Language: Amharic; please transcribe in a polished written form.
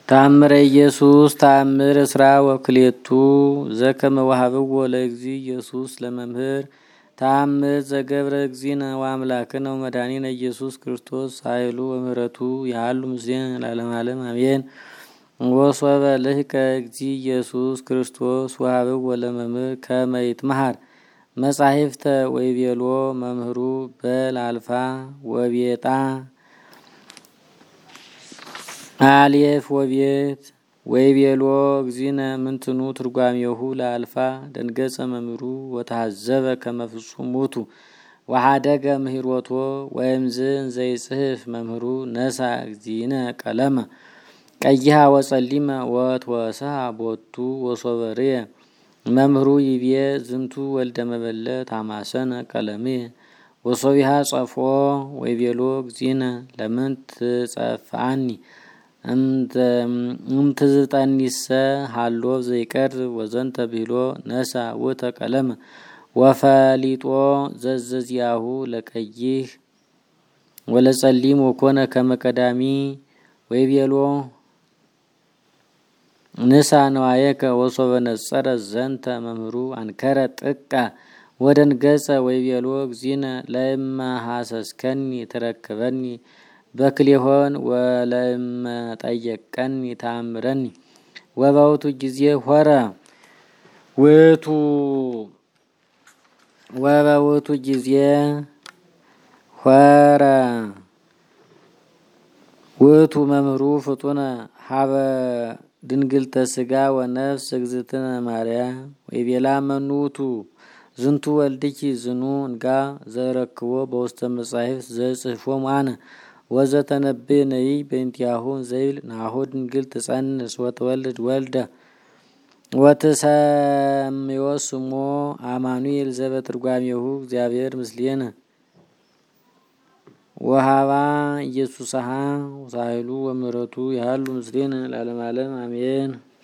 ተአምረ ኢየሱስ ተአምር እስራ ወክሌቱ ዘከመ ወሀብዎ ለእግዚ ኢየሱስ ለመምህር ተአምር ዘገብረ እግዚእነ ወአምላክነ ወመድኃኒነ ኢየሱስ ክርስቶስ ኃይሉ ወምሕረቱ ያሉ ምስሌነ ለዓለመ ዓለም አሜን። ወሶበ ልሂቀ እግዚ ኢየሱስ ክርስቶስ ወሀብዎ ለመምህር ከመ ይትመሃር መጻሕፍተ ወይቤሎ መምህሩ በል አልፋ ወቤጣ አልየፍ ወቤት ወይቤሎ እግዚእነ ምንትኑ ትርጓሜሁ ለአልፋ ደንገጸ መምህሩ ወተሐዘበ ከመ ፍጹም ውእቱ ወሐደገ ምህሮቶ ወእምዝ እንዘይጽሕፍ መምህሩ ነሳ እግዚእነ ቀለመ ቀይሃ ወጸሊመ ወትወስሐ ቦቱ ወሶበርየ መምህሩ ይቤ ዝንቱ ወልደ መበለት አማሰነ ቀለምየ ወሶቢሃ ጸፎ ወይቤሎ እግዚእነ ለምንት ትጸፍአኒ እምትዝጠኒሰ ሃሎ ዘይቀርብ ወዘንተ ብሂሎ ነሳ ውእተ ቀለመ ወፈሊጦ ዘዘዚያሁ ለቀይህ ወለጸሊም ወኮነ ከመ ቀዳሚ ወይቤሎ ንሳ ነዋየከ ወሶበ ነጸረ ዘንተ መምህሩ አንከረ ጥቀ ወደንገጸ ወይቤሎ እግዚእነ ለእመ ሐሰስከኒ ትረክበኒ በክሌሆን ወለእመ ጠየቀኒ ተአምረኒ ወበውቱ ጊዜ ሆረ ወበውቱ ጊዜ ሆረ ውእቱ መምህሩ ፍጡነ ሀበ ድንግልተ ሥጋ ወነፍስ እግዝእትነ ማርያም ወይቤላ መኑ ውእቱ ዝንቱ ወልድኪ ዝኑ እንጋ ዘረክቦ በውስተ መጻሕፍት ዘጽሕፎሙ አነ ወዘተነብእ ነቢይ በእንቲአሁ ዘይብል ናሁ ድንግል ትጸንስ ወትወልድ ወልደ ወትሰምዮ ስሞ አማኑኤል ዘበትርጓሜሁ እግዚአብሔር ምስሌነ ወሀባ ኢየሱስሃ ወኃይሉ ወምሕረቱ ያሉ ምስሌነ ለዓለመ ዓለም አሜን።